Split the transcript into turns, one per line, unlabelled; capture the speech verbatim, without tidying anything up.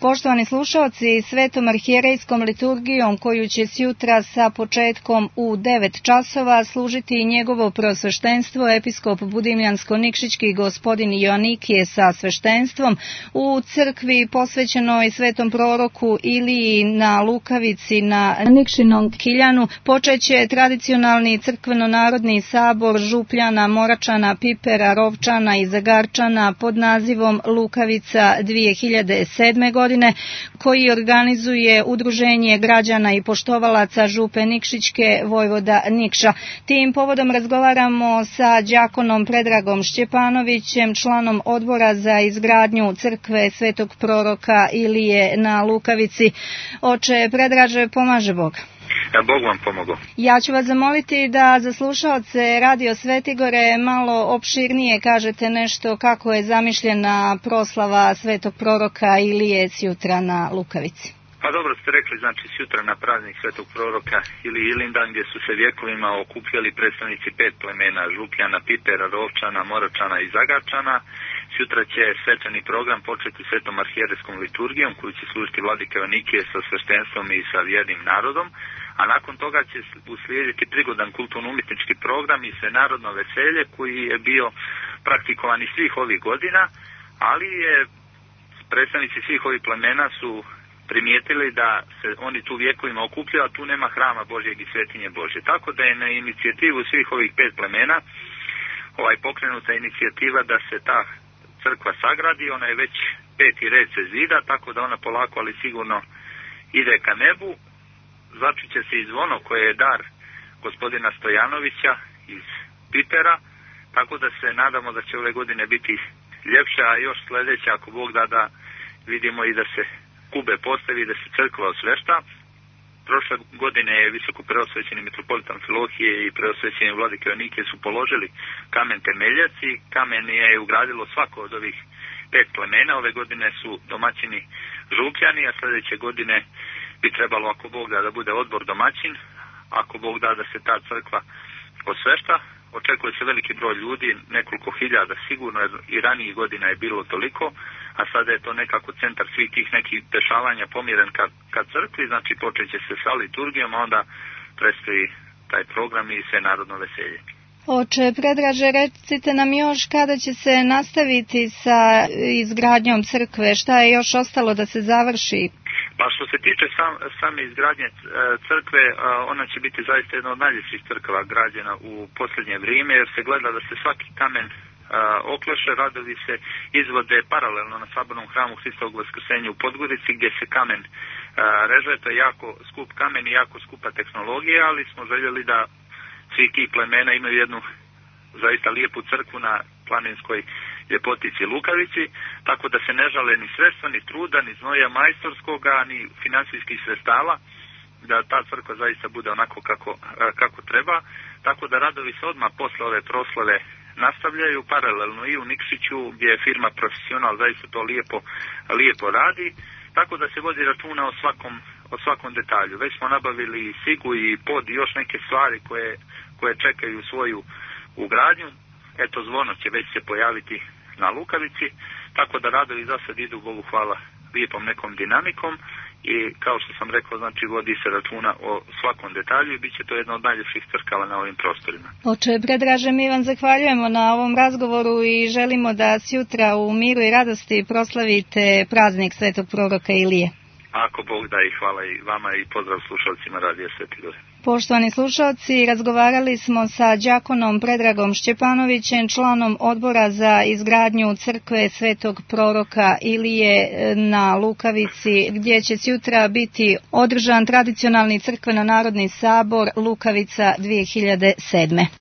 Poštovani slušalci, Svetom arhijerejskom liturgijom koju će sjutra sa početkom u devet časova služiti njegovo preosveštenstvo episkop Budimljansko-Nikšićki gospodin Joanikije sa sveštenstvom u crkvi posvećenoj svetom proroku Iliji na Lukavici na Nikšinom Kiljanu počeće tradicionalni crkveno-narodni sabor Župljana, Moračana, Pipera, Rovčana i Zagarčana pod nazivom Lukavica dvije hiljade sedme. godine, koji organizuje Udruženje građana i poštovalaca Župe Nikšićke Vojvoda Nikša. Tim povodom razgovaramo sa đakonom Predragom Šćepanovićem, članom odbora za izgradnju crkve svetog proroka Ilije na Lukavici. Oče Predraže, pomaže Bog.
Bog vam pomogao.
Ja ću vas zamoliti da za slušaoce Radio Svetigore malo opširnije kažete nešto kako je zamišljena proslava svetog proroka Ilije sjutra na Lukavici.
Pa dobro ste rekli, znači sjutra na praznik svetog proroka ili Ilindan, gdje su se vjekovima okupljali predstavnici pet plemena Župljana, Pipera, Rovčana, Moračana i Zagarčana. Sutra će svečani program početi svetom arhijerejskom liturgijom koju će služiti vladika Joanikije sa sveštenstvom i sa vjernim narodom, a nakon toga će uslijediti prigodan kulturno-umjetnički program i svenarodno veselje koji je bio praktikovan i svih ovih godina, ali je predstavnici svih ovih plemena su primijetili da se oni tu vjekovima okupljaju, a tu nema hrama Božjeg i svetinje Božje. Tako da je na inicijativu svih ovih pet plemena ovaj pokrenuta inicijativa da se ta crkva sagradi. Ona je već peti red se zida, tako da ona polako ali sigurno ide ka nebu. Začuće se i zvono koje je dar gospodina Stojanovića iz Pipera, tako da se nadamo da će ove godine biti ljepše, a još sljedeće ako Bog da da vidimo i da se kube postavi i da se crkva osvešta. Prošle godine je visoko preosvećeni mitropolitan Amfilohije i preosvećeni vladike Joanikije su položili kamen temeljac i kamen je ugradilo svako od ovih pet plemena. Ove godine su domaćini Župljani, a sljedeće godine bi trebalo, ako Bog da, da bude odbor domaćin, ako Bog da da se ta crkva osvešta. Očekuje se veliki broj ljudi, nekoliko hiljada sigurno, i ranijih godina je bilo toliko, a sada je to nekako centar svih tih nekih dešavanja pomiren ka, ka crkvi, znači počet će se sa liturgijom, a onda predstoji taj program i sve narodno veselje.
Oče Predraže, recite nam još kada će se nastaviti sa izgradnjom crkve, šta je još ostalo da se završi?
Pa što se tiče sam, same izgradnje crkve, ona će biti zaista jedna od najljepših crkava građena u posljednje vrijeme, jer se gleda da se svaki kamen okleše, radovi se izvode paralelno na sabornom hramu Hristovog Vaskrsenja u Podgorici, gdje se kamen reže. To je jako skup kamen i jako skupa tehnologija, ali smo željeli da svi tih plemena imaju jednu zaista lijepu crkvu na planinskoj ljepotici Lukavici, tako da se ne žale ni sredstva, ni truda, ni znoja majstorskoga, ni financijskih sredstava, da ta crkva zaista bude onako kako, kako treba, tako da radovi se odmah posle ove proslave nastavljaju paralelno i u Nikšiću, gdje je firma Profesional zaista to lijepo, lijepo radi, tako da se vodi računa o svakom, o svakom detalju. Već smo nabavili i sigu i pod i još neke stvari koje, koje čekaju svoju ugradnju. Eto, zvono će već se pojaviti na Lukavici, tako da radovi za sad idu, Bogu hvala, lijepom nekom dinamikom i kao što sam rekao, znači vodi se računa o svakom detalju i bit će to jedna od najljepših crkava na ovim prostorima.
Oče Predraže, mi vam zahvaljujemo na ovom razgovoru i želimo da sjutra u miru i radosti proslavite praznik svetog proroka Ilije.
Ako Bog da, i hvala i vama i pozdrav slušalcima Radija Svetigore.
Poštovani slušalci, razgovarali smo sa đakonom Predragom Šćepanovićem, članom odbora za izgradnju crkve svetog proroka Ilije na Lukavici, gdje će sjutra biti održan tradicionalni crkveno-narodni sabor Lukavica dvije hiljade sedme.